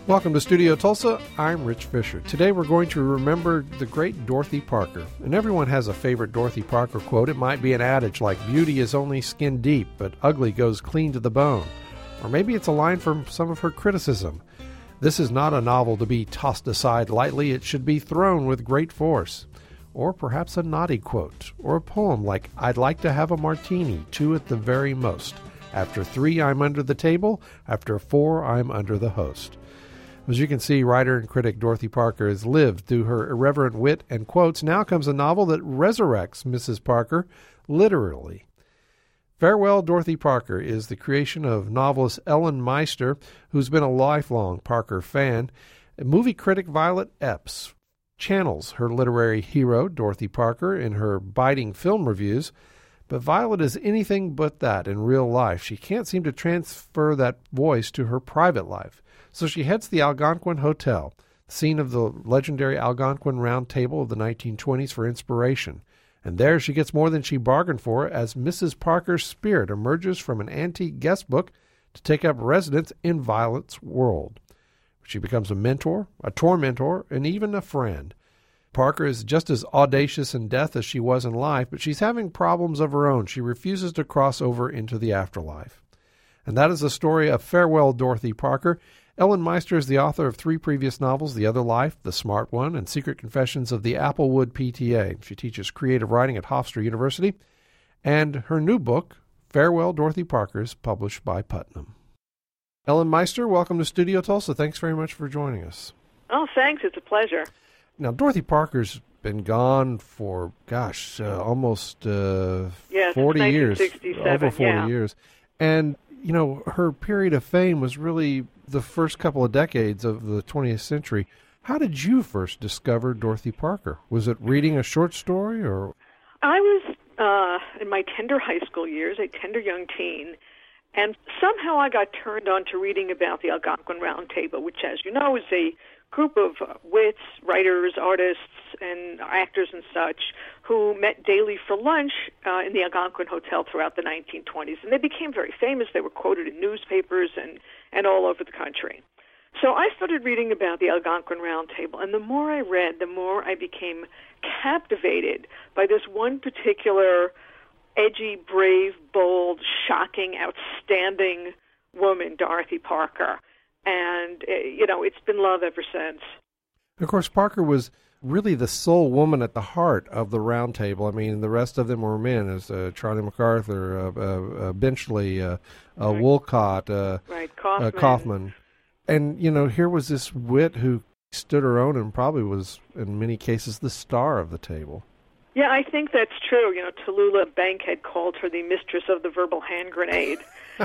Welcome to Studio Tulsa. I'm Rich Fisher. Today we're going to remember the great Dorothy Parker. And everyone has a favorite Dorothy Parker quote. It might be an adage like, beauty is only skin deep, but ugly goes clean to the bone. Or maybe it's a line from some of her criticism. This is not a novel to be tossed aside lightly. It should be thrown with great force. Or perhaps a naughty quote. Or a poem like, I'd like to have a martini, 2 at the very most. After 3, I'm under the table. After 4, I'm under the host. As you can see, writer and critic Dorothy Parker has lived through her irreverent wit and quotes. Now comes a novel that resurrects Mrs. Parker, literally. Farewell, Dorothy Parker is the creation of novelist Ellen Meister, who's been a lifelong Parker fan. Movie critic Violet Epps channels her literary hero, Dorothy Parker, in her biting film reviews. But Violet is anything but that in real life. She can't seem to transfer that voice to her private life. So she heads to the Algonquin Hotel, the scene of the legendary Algonquin Round Table of the 1920s, for inspiration. And there she gets more than she bargained for as Mrs. Parker's spirit emerges from an antique guest book to take up residence in Violet's world. She becomes a mentor, a tormentor, and even a friend. Parker is just as audacious in death as she was in life, but she's having problems of her own. She refuses to cross over into the afterlife. And that is the story of Farewell, Dorothy Parker. Ellen Meister is the author of 3 previous novels, The Other Life, The Smart One, and Secret Confessions of the Applewood PTA. She teaches creative writing at Hofstra University. And her new book, Farewell, Dorothy Parker, is published by Putnam. Ellen Meister, welcome to Studio Tulsa. Thanks very much for joining us. Oh, thanks. It's a pleasure. Now, Dorothy Parker's been gone for, almost 40 years. Over 40 years. And, you know, her period of fame was really the first couple of decades of the 20th century. How did you first discover Dorothy Parker? Was it reading a short story, or? I was in my tender high school years, a tender young teen, and somehow I got turned on to reading about the Algonquin Round Table, which, as you know, is a group of wits, writers, artists, and actors and such who met daily for lunch in the Algonquin Hotel throughout the 1920s. And they became very famous. They were quoted in newspapers and all over the country. So I started reading about the Algonquin Round Table, and the more I read, the more I became captivated by this one particular edgy, brave, bold, shocking, outstanding woman, Dorothy Parker. And, it's been love ever since. Of course, Parker was really the sole woman at the heart of the Round Table. I mean, the rest of them were men, as Charlie MacArthur, Benchley, Wolcott, Kaufman. And, here was this wit who stood her own and probably was, in many cases, the star of the table. Yeah, I think that's true. Tallulah Bankhead called her the mistress of the verbal hand grenade.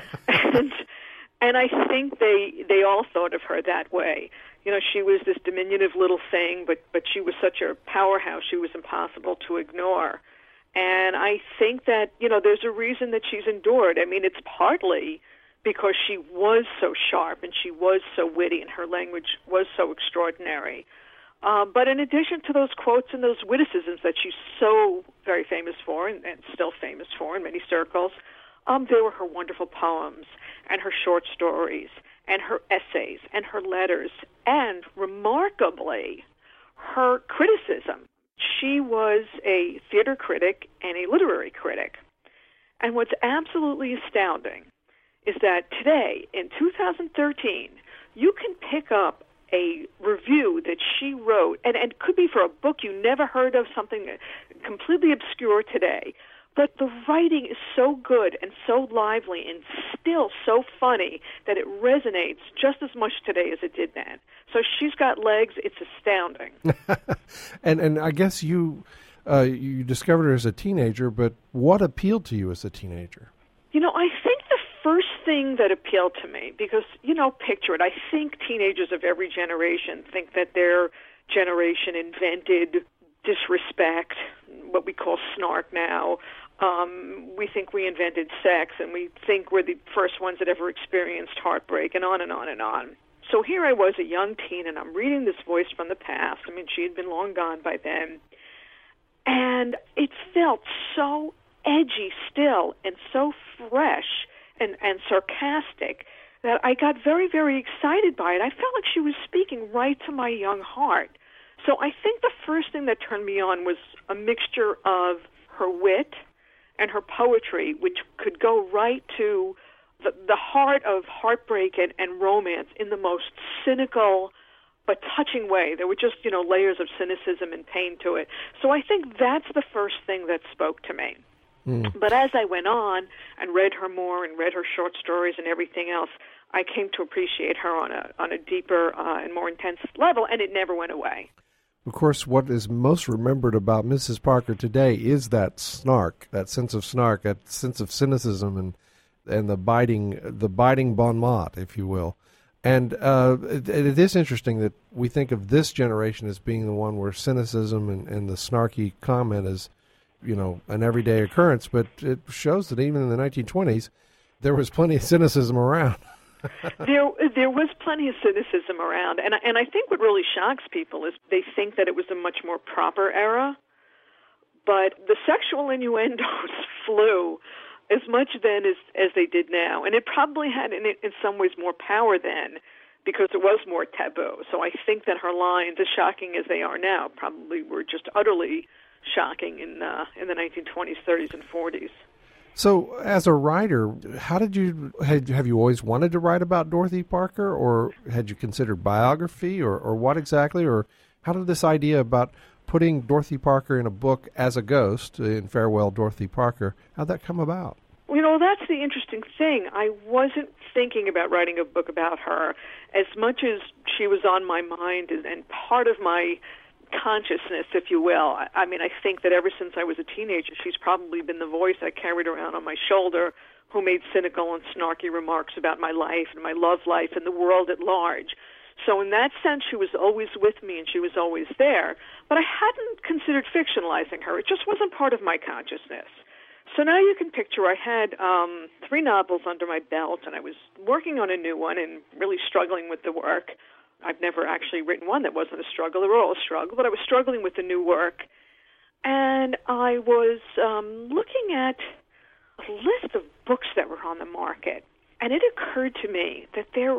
And I think they all thought of her that way. She was this diminutive little thing, but she was such a powerhouse, she was impossible to ignore. And I think that, there's a reason that she's endured. I mean, it's partly because she was so sharp and she was so witty and her language was so extraordinary. But in addition to those quotes and those witticisms that she's so very famous for and still famous for in many circles, there were her wonderful poems and her short stories and her essays and her letters and, remarkably, her criticism. She was a theater critic and a literary critic. And what's absolutely astounding is that today, in 2013, you can pick up a review that she wrote, and it could be for a book you never heard of, something completely obscure today. But the writing is so good and so lively and still so funny that it resonates just as much today as it did then. So she's got legs. It's astounding. And I guess you discovered her as a teenager, but what appealed to you as a teenager? I think the first thing that appealed to me, because, picture it, I think teenagers of every generation think that their generation invented disrespect, what we call snark now. We think we invented sex, and we think we're the first ones that ever experienced heartbreak, and on and on and on. So here I was, a young teen, and I'm reading this voice from the past. I mean, she had been long gone by then. And it felt so edgy still and so fresh and sarcastic that I got very, very excited by it. I felt like she was speaking right to my young heart. So I think the first thing that turned me on was a mixture of her wit and her poetry, which could go right to the heart of heartbreak and romance in the most cynical but touching way. There were just, layers of cynicism and pain to it. So I think that's the first thing that spoke to me. But as I went on and read her more and read her short stories and everything else, I came to appreciate her on a deeper and more intense level, and it never went away. Of course, what is most remembered about Mrs. Parker today is that snark, that sense of cynicism, and the biting bon mot, if you will. And it is interesting that we think of this generation as being the one where cynicism and the snarky comment is, an everyday occurrence, but it shows that even in the 1920s, there was plenty of cynicism around. There was plenty of cynicism around, and I think what really shocks people is they think that it was a much more proper era, but the sexual innuendos flew as much then as they did now, and it probably had in some ways more power then because it was more taboo. So I think that her lines, as shocking as they are now, probably were just utterly shocking in the 1920s, 30s, and 40s. So, as a writer, have you always wanted to write about Dorothy Parker, or had you considered biography, or what exactly, or how did this idea about putting Dorothy Parker in a book as a ghost in Farewell, Dorothy Parker, how'd that come about? That's the interesting thing. I wasn't thinking about writing a book about her as much as she was on my mind and part of my consciousness, if you will. I think that ever since I was a teenager, she's probably been the voice I carried around on my shoulder who made cynical and snarky remarks about my life and my love life and the world at large. So in that sense, she was always with me and she was always there. But I hadn't considered fictionalizing her. It just wasn't part of my consciousness. So now you can picture I had 3 novels under my belt, and I was working on a new one and really struggling with the work. I've never actually written one that wasn't a struggle. They were all a struggle, but I was struggling with the new work. And I was looking at a list of books that were on the market. And it occurred to me that there's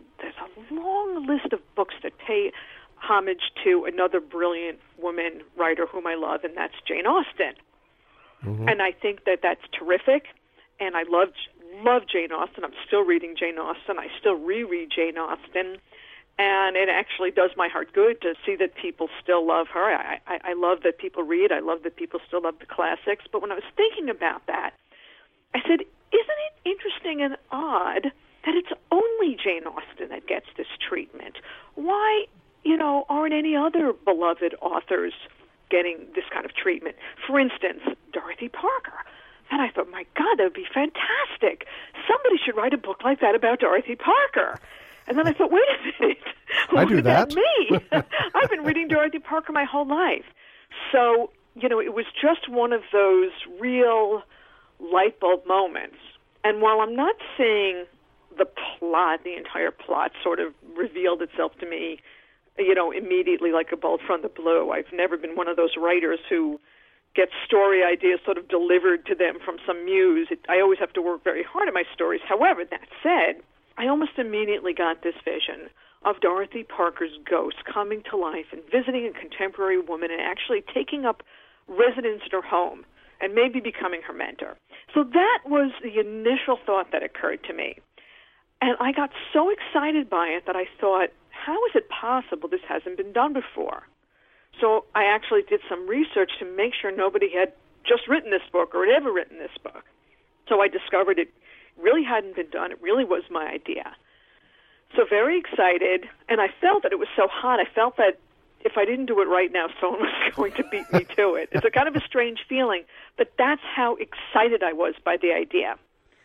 a long list of books that pay homage to another brilliant woman writer whom I love, and that's Jane Austen. Mm-hmm. And I think that that's terrific. And I love Jane Austen. I'm still reading Jane Austen. I still reread Jane Austen. And it actually does my heart good to see that people still love her. I love that people read. I love that people still love the classics. But when I was thinking about that, I said, isn't it interesting and odd that it's only Jane Austen that gets this treatment? Why, aren't any other beloved authors getting this kind of treatment? For instance, Dorothy Parker. And I thought, my God, that would be fantastic. Somebody should write a book like that about Dorothy Parker. And then I thought, wait a minute. I do that. Me? I've been reading Dorothy Parker my whole life. So, it was just one of those real light bulb moments. And while I'm not saying the entire plot sort of revealed itself to me, immediately like a bolt from the blue. I've never been one of those writers who gets story ideas sort of delivered to them from some muse. I always have to work very hard at my stories. However, that said, I almost immediately got this vision of Dorothy Parker's ghost coming to life and visiting a contemporary woman and actually taking up residence in her home and maybe becoming her mentor. So that was the initial thought that occurred to me. And I got so excited by it that I thought, how is it possible this hasn't been done before? So I actually did some research to make sure nobody had just written this book or had ever written this book. So I discovered it really hadn't been done. It really was my idea. So very excited, and I felt that it was so hot. I felt that if I didn't do it right now, someone was going to beat me to it. It's a kind of a strange feeling, but that's how excited I was by the idea.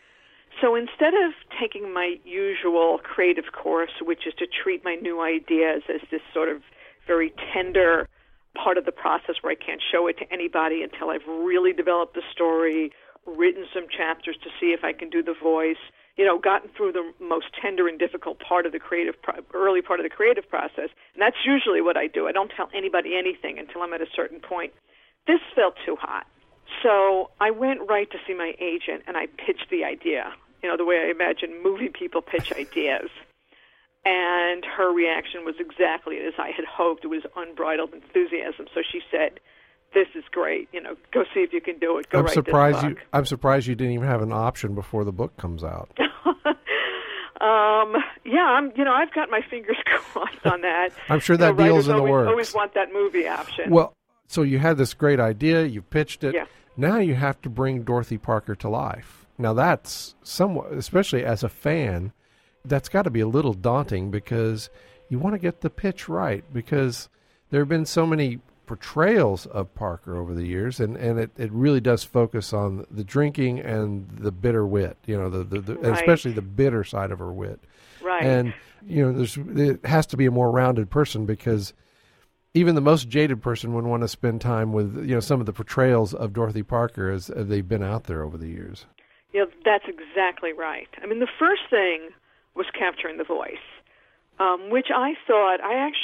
So instead of taking my usual creative course, which is to treat my new ideas as this sort of very tender part of the process where I can't show it to anybody until I've really developed the story, written some chapters to see if I can do the voice, gotten through the most tender and difficult part of the early part of the creative process. And that's usually what I do. I don't tell anybody anything until I'm at a certain point. This felt too hot. So I went right to see my agent and I pitched the idea the way I imagine movie people pitch ideas. And her reaction was exactly as I had hoped. It was unbridled enthusiasm. So she said, "This is great. Go see if you can do it. Go write this book." I'm surprised you didn't even have an option before the book comes out. Yeah, I've got my fingers crossed on that. I'm sure that deal's in the works. Always want that movie option. Well, so you had this great idea, you pitched it. Yeah. Now you have to bring Dorothy Parker to life. Now that's somewhat, especially as a fan, that's got to be a little daunting because you want to get the pitch right, because there have been so many portrayals of Parker over the years, and it really does focus on the drinking and the bitter wit, the Right. especially the bitter side of her wit. Right. And, it has to be a more rounded person, because even the most jaded person would want to spend time with, some of the portrayals of Dorothy Parker as they've been out there over the years. That's exactly right. I mean, the first thing was capturing the voice, which I thought,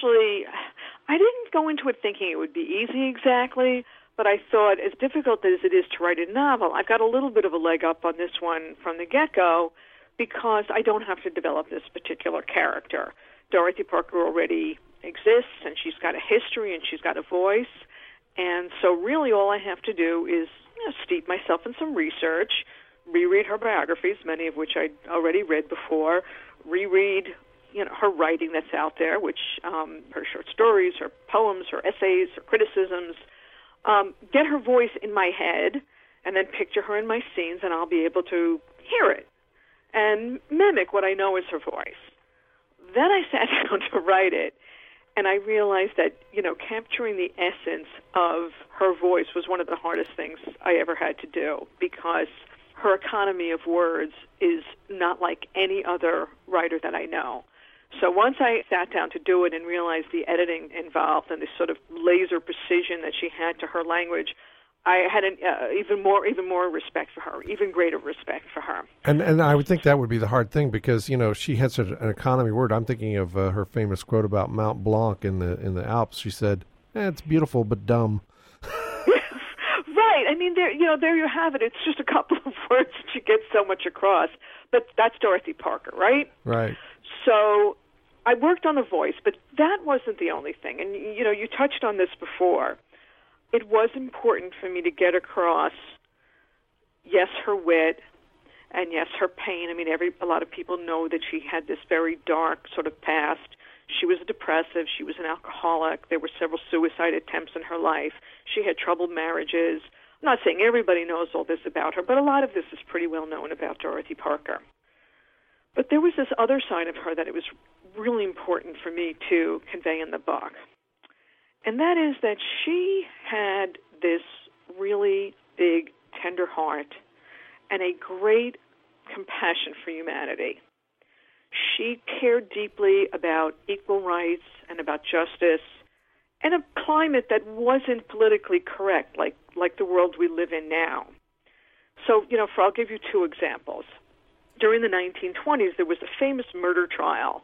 I didn't go into it thinking it would be easy exactly, but I thought as difficult as it is to write a novel, I've got a little bit of a leg up on this one from the get-go because I don't have to develop this particular character. Dorothy Parker already exists, and she's got a history, and she's got a voice, and so really all I have to do is steep myself in some research, reread her biographies, many of which I'd already read before, reread her writing that's out there, which her short stories, her poems, her essays, her criticisms, get her voice in my head, and then picture her in my scenes, and I'll be able to hear it and mimic what I know is her voice. Then I sat down to write it, and I realized that, capturing the essence of her voice was one of the hardest things I ever had to do, because her economy of words is not like any other writer that I know. So once I sat down to do it and realized the editing involved and the sort of laser precision that she had to her language, I had even more respect for her, even greater respect for her. And I would think that would be the hard thing, because she had such an economy word. I'm thinking of her famous quote about Mount Blanc in the Alps. She said, "It's beautiful but dumb." Right. I mean, there you have it. It's just a couple of words that she gets so much across. But that's Dorothy Parker, right? Right. So I worked on the voice, but that wasn't the only thing. And, you touched on this before. It was important for me to get across, yes, her wit, and yes, her pain. I mean, a lot of people know that she had this very dark sort of past. She was a depressive. She was an alcoholic. There were several suicide attempts in her life. She had troubled marriages. I'm not saying everybody knows all this about her, but a lot of this is pretty well known about Dorothy Parker. But there was this other side of her that it was really important for me to convey in the book. And that is that she had this really big, tender heart and a great compassion for humanity. She cared deeply about equal rights and about justice and a climate that wasn't politically correct, like the world we live in now. So, I'll give you two examples. During the 1920s, there was a famous murder trial.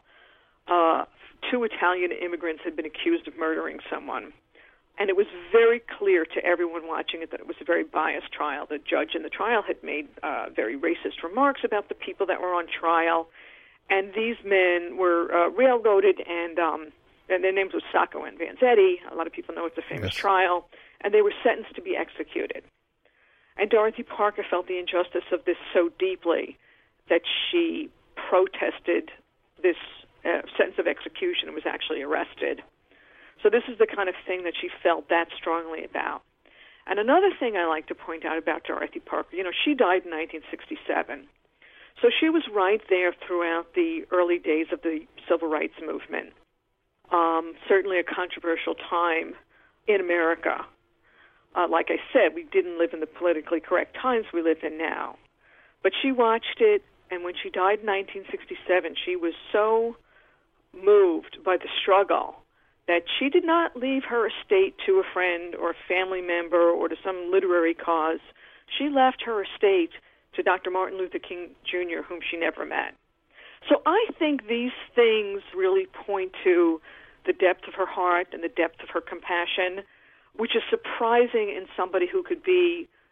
Two Italian immigrants had been accused of murdering someone. And it was very clear to everyone watching it that it was a very biased trial. The judge in the trial had made very racist remarks about the people that were on trial. And these men were railroaded, and their names were Sacco and Vanzetti. A lot of people know it's a famous trial. And they were sentenced to be executed. And Dorothy Parker felt the injustice of this so deeply that she protested this sentence of execution and was actually arrested. So this is the kind of thing that she felt that strongly about. And another thing I like to point out about Dorothy Parker, she died in 1967. So she was right there throughout the early days of the civil rights movement. Certainly a controversial time in America. Like I said, we didn't live in the politically correct times we live in now. But she watched it, and when she died in 1967, she was so moved by the struggle that she did not leave her estate to a friend or a family member or to some literary cause. She left her estate to Dr. Martin Luther King Jr., whom she never met. So I think these things really point to the depth of her heart and the depth of her compassion, which is surprising in somebody who could be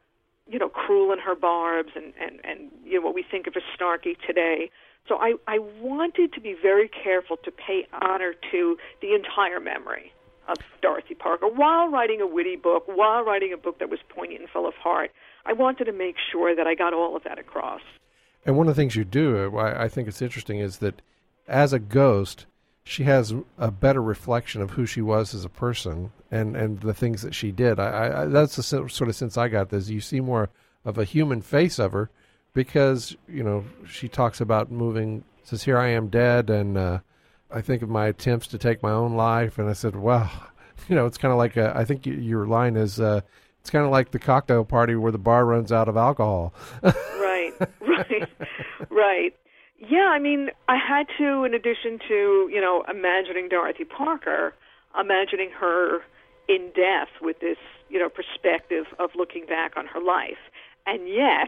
cruel in her barbs and what we think of as snarky today. So I wanted to be very careful to pay honor to the entire memory of Dorothy Parker while writing a witty book, while writing a book that was poignant and full of heart. I wanted to make sure that I got all of that across. And one of the things you do, I think it's interesting, is that as a ghost, she has a better reflection of who she was as a person and the things that she did. That's the sort of sense I got. This you see more of a human face of her because she talks about says, "Here I am dead," and I think of my attempts to take my own life, and I said, "Well, it's kind of like I think your line is it's kind of like the cocktail party where the bar runs out of alcohol." Right. Yeah, I mean, I had to, in addition to, imagining Dorothy Parker, imagining her in death with this, perspective of looking back on her life. And yet,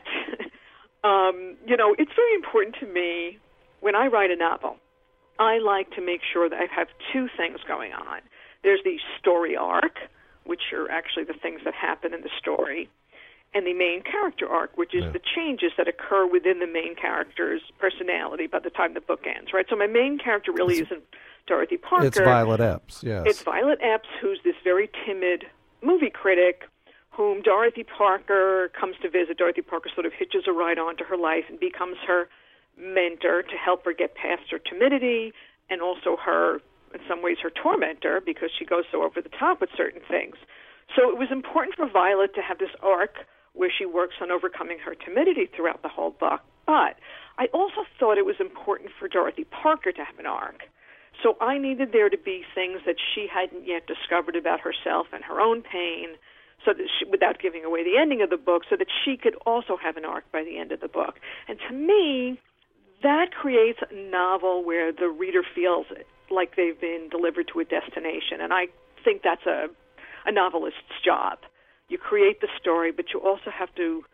it's very important to me when I write a novel, I like to make sure that I have two things going on. There's the story arc, which are actually the things that happen in the story, and the main character arc, which is the changes that occur within the main character's personality by the time the book ends, right? So my main character really isn't Dorothy Parker. It's Violet Epps, yes. It's Violet Epps, who's this very timid movie critic whom Dorothy Parker comes to visit. Dorothy Parker sort of hitches a ride onto her life and becomes her mentor to help her get past her timidity and also her, in some ways, her tormentor because she goes so over the top with certain things. So it was important for Violet to have this arc where she works on overcoming her timidity throughout the whole book. But I also thought it was important for Dorothy Parker to have an arc. So I needed there to be things that she hadn't yet discovered about herself and her own pain, so that without giving away the ending of the book, so that she could also have an arc by the end of the book. And to me, that creates a novel where the reader feels like they've been delivered to a destination. And I think that's a novelist's job. You create the story, but you also have to,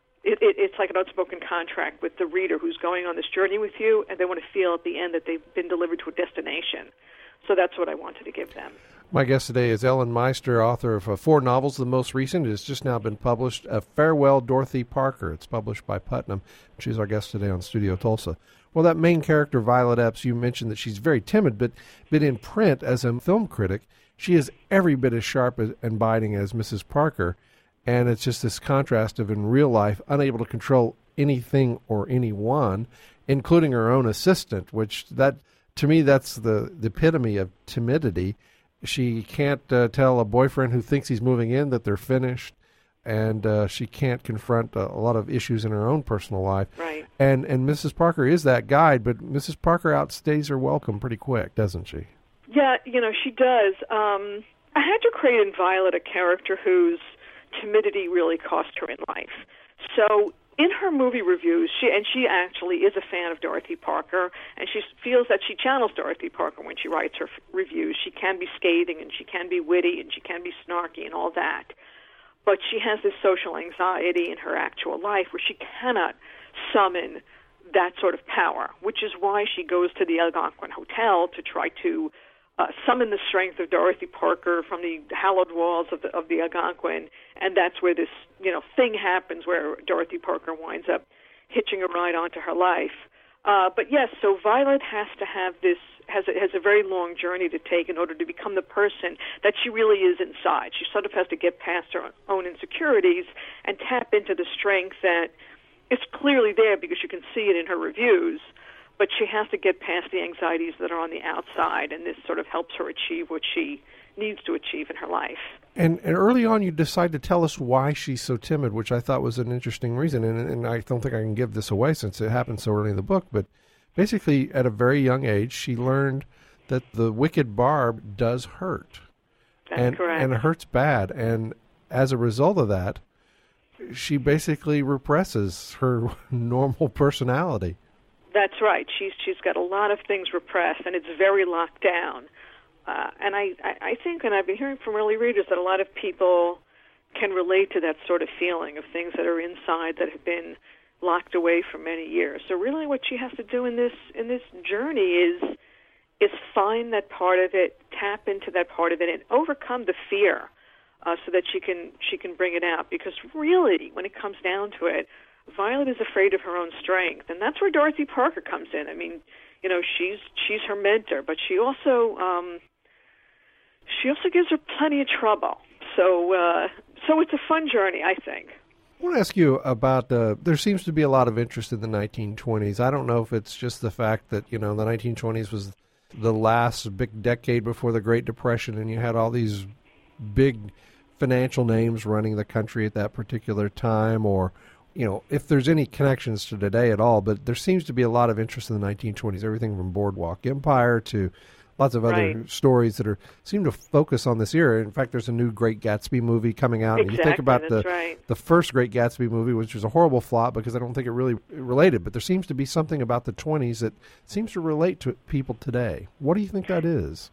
it's like an unspoken contract with the reader who's going on this journey with you, and they want to feel at the end that they've been delivered to a destination. So that's what I wanted to give them. My guest today is Ellen Meister, author of 4 novels. The most recent has just now been published, Farewell, Dorothy Parker. It's published by Putnam. She's our guest today on Studio Tulsa. Well, that main character, Violet Epps, you mentioned that she's very timid, but in print, as a film critic, she is every bit as sharp and biting as Mrs. Parker, and it's just this contrast of, in real life, unable to control anything or anyone, including her own assistant, which, to me, that's the epitome of timidity. She can't tell a boyfriend who thinks he's moving in that they're finished, and she can't confront a lot of issues in her own personal life. Right. And Mrs. Parker is that guide, but Mrs. Parker outstays her welcome pretty quick, doesn't she? Yeah, she does. I had to create in Violet a character whose timidity really cost her in life. So in her movie reviews, she actually is a fan of Dorothy Parker, and she feels that she channels Dorothy Parker when she writes her reviews. She can be scathing, and she can be witty, and she can be snarky and all that. But she has this social anxiety in her actual life where she cannot summon that sort of power, which is why she goes to the Algonquin Hotel to try to summon the strength of Dorothy Parker from the hallowed walls of the Algonquin, and that's where this thing happens where Dorothy Parker winds up hitching a ride onto her life. But yes, so Violet has to have this has a very long journey to take in order to become the person that she really is inside. She sort of has to get past her own insecurities and tap into the strength that is clearly there because you can see it in her reviews. But she has to get past the anxieties that are on the outside, and this sort of helps her achieve what she needs to achieve in her life. And early on, you decide to tell us why she's so timid, which I thought was an interesting reason. And I don't think I can give this away since it happened so early in the book. But basically, at a very young age, she learned that the wicked barb does hurt. That's correct. And it hurts bad. And as a result of that, she basically represses her normal personality. That's right. She's got a lot of things repressed, and it's very locked down. And I think, and I've been hearing from early readers, that a lot of people can relate to that sort of feeling of things that are inside that have been locked away for many years. So really what she has to do in this journey is find that part of it, tap into that part of it, and overcome the fear so that she can bring it out. Because really, when it comes down to it, Violet is afraid of her own strength, and that's where Dorothy Parker comes in. I mean, she's her mentor, but she also gives her plenty of trouble. So it's a fun journey, I think. I want to ask you about, there seems to be a lot of interest in the 1920s. I don't know if it's just the fact that, the 1920s was the last big decade before the Great Depression, and you had all these big financial names running the country at that particular time, or, if there's any connections to today at all, but there seems to be a lot of interest in the 1920s, everything from Boardwalk Empire to lots of other stories that seem to focus on this era. In fact, there's a new Great Gatsby movie coming out. Exactly, and you think about the first Great Gatsby movie, which was a horrible flop because I don't think it really related. But there seems to be something about the 20s that seems to relate to people today. What do you think that is?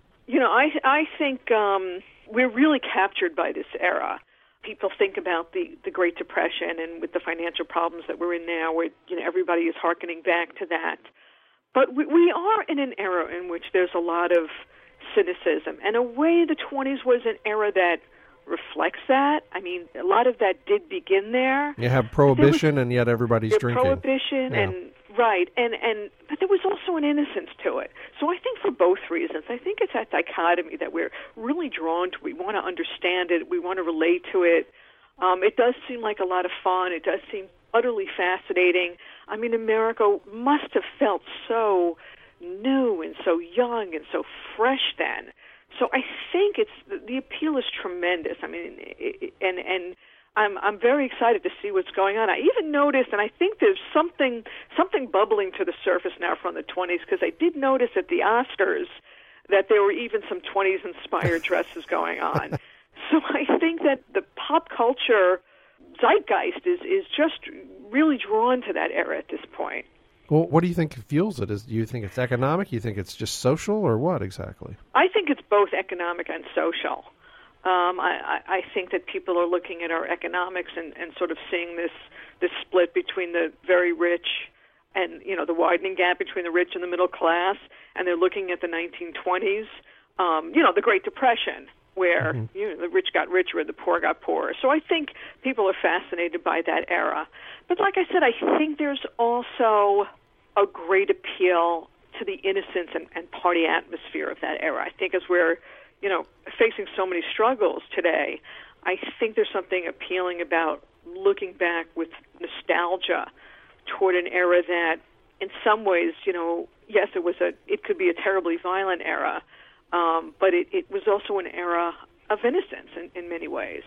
I think we're really captured by this era. People think about the Great Depression, and with the financial problems that we're in now, where everybody is hearkening back to that. But we are in an era in which there's a lot of cynicism. And in a way, the 20s was an era that reflects that. I mean, a lot of that did begin there. You have prohibition, and yet everybody's drinking. Prohibition, but there was also an innocence to it. So I think for both reasons, I think it's that dichotomy that we're really drawn to. We want to understand it. We want to relate to it. It does seem like a lot of fun. It does seem utterly fascinating. I mean, America must have felt so new and so young and so fresh then. So I think the appeal is tremendous. I mean, and I'm very excited to see what's going on. I even noticed, and I think there's something bubbling to the surface now from the 20s, because I did notice at the Oscars that there were even some 20s inspired dresses going on. So I think that the pop culture zeitgeist is just really drawn to that era at this point. Well, what do you think fuels it? Do you think it's economic? You think it's just social, or what exactly? I think it's both economic and social. I think that people are looking at our economics and sort of seeing this split between the very rich and, the widening gap between the rich and the middle class, and they're looking at the 1920s, the Great Depression, where the rich got richer and the poor got poorer. So I think people are fascinated by that era. But like I said, I think there's also a great appeal to the innocence and party atmosphere of that era. I think as we're, facing so many struggles today, I think there's something appealing about looking back with nostalgia toward an era that, in some ways, yes, it could be a terribly violent era, but it was also an era of innocence in many ways.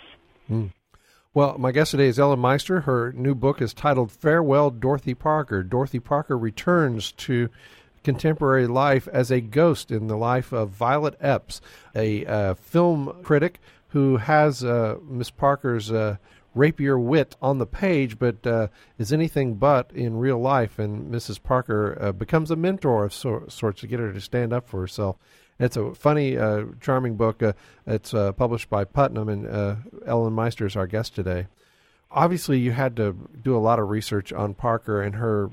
Well, my guest today is Ellen Meister. Her new book is titled Farewell, Dorothy Parker. Dorothy Parker returns to contemporary life as a ghost in the life of Violet Epps, a film critic who has Miss Parker's rapier wit on the page, but is anything but in real life. And Mrs. Parker becomes a mentor of sorts to get her to stand up for herself. It's a funny, charming book. It's published by Putnam, and Ellen Meister is our guest today. Obviously, you had to do a lot of research on Parker and her,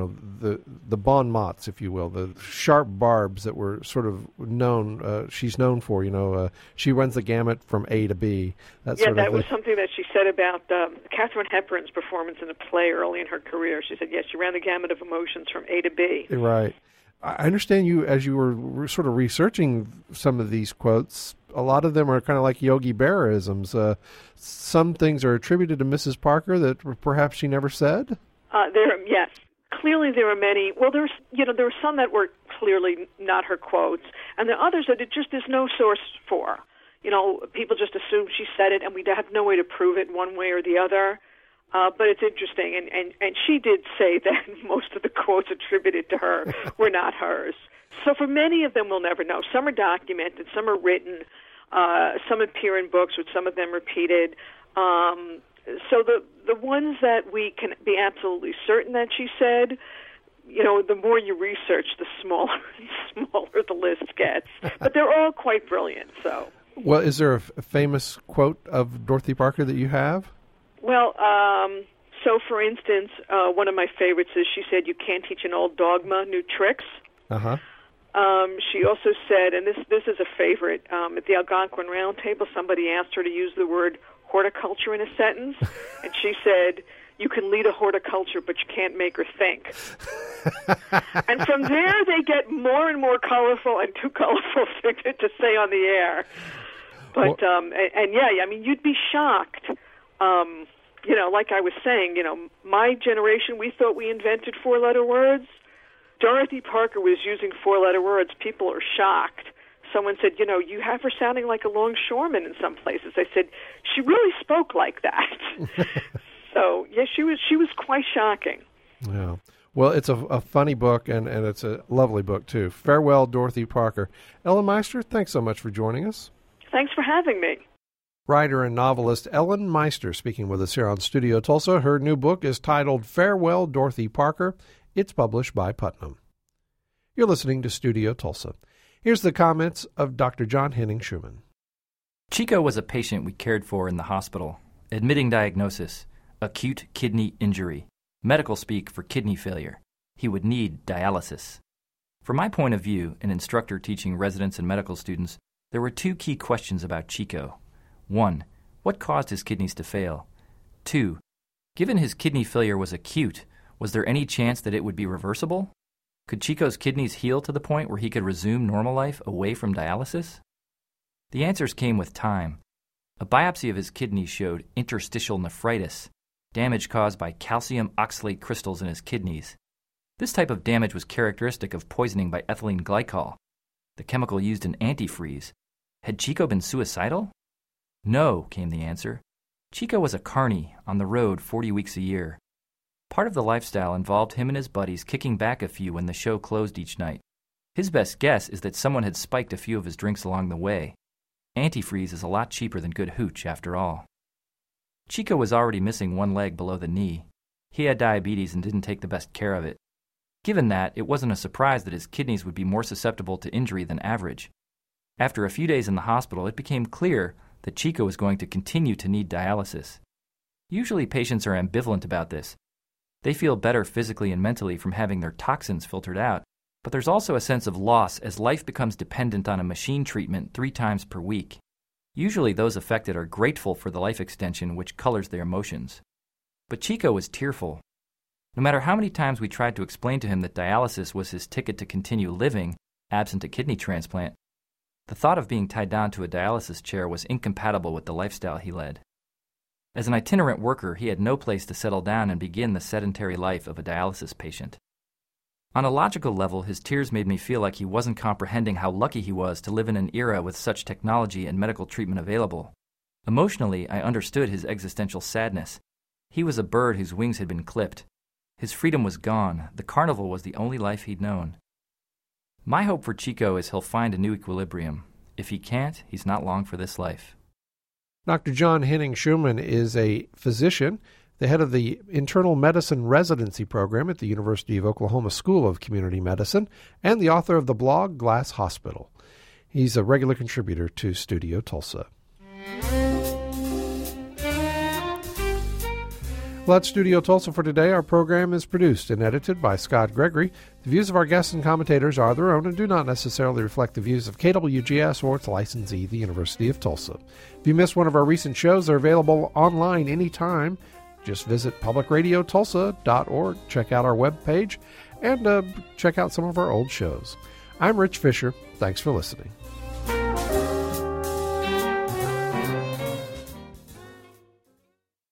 the bon mots, if you will, the sharp barbs that were sort of known, she's known for, she runs the gamut from A to B. That was something that she said about Katharine Hepburn's performance in a play early in her career. She said, yes, she ran the gamut of emotions from A to B. Right. I understand you, as you were sort of researching some of these quotes, a lot of them are kind of like Yogi Berra-isms. Some things are attributed to Mrs. Parker that perhaps she never said? Yes. Clearly there are many. Well, there were some that were clearly not her quotes, and there are others that it just is no source for. People just assume she said it, and we have no way to prove it one way or the other. But it's interesting, and she did say that most of the quotes attributed to her were not hers. So for many of them, we'll never know. Some are documented, some are written, some appear in books, with some of them repeated. So the ones that we can be absolutely certain that she said, the more you research, the smaller and smaller the list gets. But they're all quite brilliant. So. Well, is there a famous quote of Dorothy Parker that you have? Well, so for instance, one of my favorites is she said, "You can't teach an old dogma new tricks." Uh-huh. She also said, and this is a favorite, at the Algonquin Round Table, somebody asked her to use the word horticulture in a sentence, and she said, "You can lead a horticulture, but you can't make her think." And from there, they get more and more colorful and too colorful to say on the air. But, and yeah, I mean, you'd be shocked. Like I was saying, my generation, we thought we invented four-letter words. Dorothy Parker was using four-letter words. People are shocked. Someone said, you have her sounding like a longshoreman in some places. I said, she really spoke like that. So, yeah, she was quite shocking. Yeah. Well, it's a funny book, and it's a lovely book, too. Farewell, Dorothy Parker. Ellen Meister, thanks so much for joining us. Thanks for having me. Writer and novelist Ellen Meister speaking with us here on Studio Tulsa. Her new book is titled Farewell, Dorothy Parker. It's published by Putnam. You're listening to Studio Tulsa. Here's the comments of Dr. John Henning Schumann. Chico was a patient we cared for in the hospital. Admitting diagnosis, acute kidney injury, medical speak for kidney failure. He would need dialysis. From my point of view, an instructor teaching residents and medical students, there were two key questions about Chico. 1. What caused his kidneys to fail? 2. Given his kidney failure was acute, was there any chance that it would be reversible? Could Chico's kidneys heal to the point where he could resume normal life away from dialysis? The answers came with time. A biopsy of his kidneys showed interstitial nephritis, damage caused by calcium oxalate crystals in his kidneys. This type of damage was characteristic of poisoning by ethylene glycol, the chemical used in antifreeze. Had Chico been suicidal? No, came the answer. Chico was a carny on the road 40 weeks a year. Part of the lifestyle involved him and his buddies kicking back a few when the show closed each night. His best guess is that someone had spiked a few of his drinks along the way. Antifreeze is a lot cheaper than good hooch, after all. Chico was already missing one leg below the knee. He had diabetes and didn't take the best care of it. Given that, it wasn't a surprise that his kidneys would be more susceptible to injury than average. After a few days in the hospital, it became clear that Chico was going to continue to need dialysis. Usually patients are ambivalent about this. They feel better physically and mentally from having their toxins filtered out, but there's also a sense of loss as life becomes dependent on a machine treatment 3 times per week. Usually those affected are grateful for the life extension which colors their emotions. But Chico was tearful. No matter how many times we tried to explain to him that dialysis was his ticket to continue living, absent a kidney transplant, the thought of being tied down to a dialysis chair was incompatible with the lifestyle he led. As an itinerant worker, he had no place to settle down and begin the sedentary life of a dialysis patient. On a logical level, his tears made me feel like he wasn't comprehending how lucky he was to live in an era with such technology and medical treatment available. Emotionally, I understood his existential sadness. He was a bird whose wings had been clipped. His freedom was gone. The carnival was the only life he'd known. My hope for Chico is he'll find a new equilibrium. If he can't, he's not long for this life. Dr. John Henning Schumann is a physician, the head of the Internal Medicine Residency Program at the University of Oklahoma School of Community Medicine, and the author of the blog Glass Hospital. He's a regular contributor to Studio Tulsa. Well, that's Studio Tulsa for today. Our program is produced and edited by Scott Gregory. The views of our guests and commentators are their own and do not necessarily reflect the views of KWGS or its licensee, the University of Tulsa. If you missed one of our recent shows, they're available online anytime. Just visit publicradiotulsa.org, check out our webpage, and check out some of our old shows. I'm Rich Fisher. Thanks for listening.